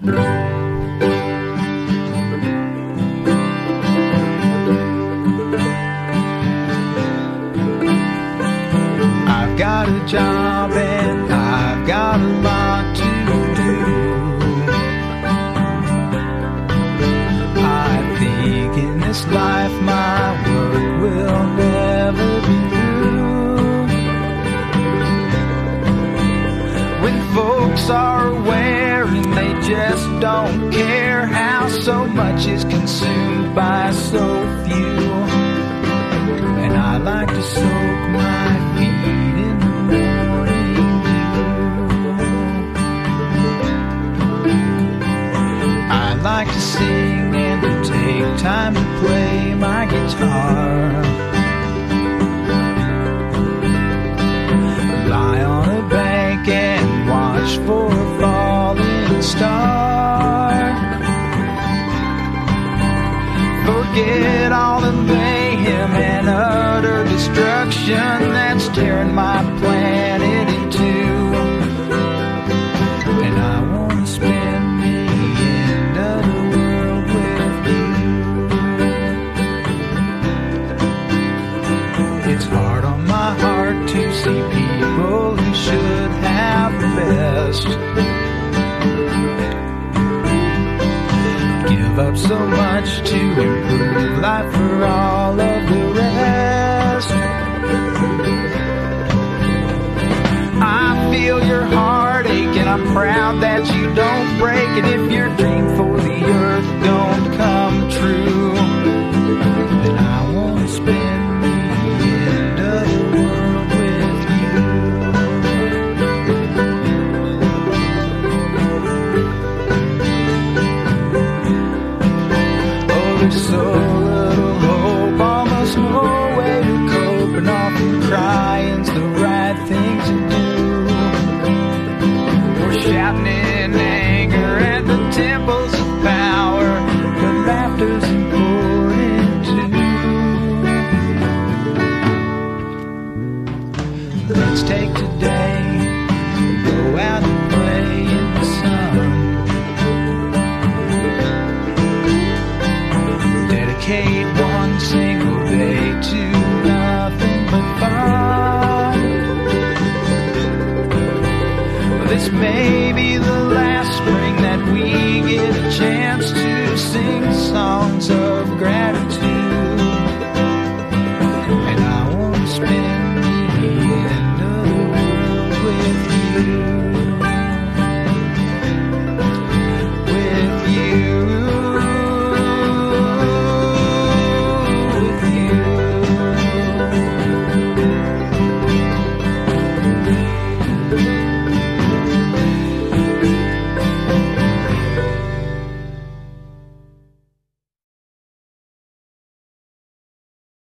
I've got a job and I've got a lot to do. I think in this life my work will never be through. When folks are aware and they just don't care how so much is consumed by so few. And I like to soak my feet in the morning dew. I like to sing and to take time to play my guitar. Lie on a bank and watch for a falling star. Forget all the mayhem and utter destruction that's tearing my planet in two. And I want to spend the end of the world with you. It's hard on my heart to see people who should have the best give up so much to improve life for all of the rest. I feel your heartache and I'm proud that you don't break it. If your dream for the earth don't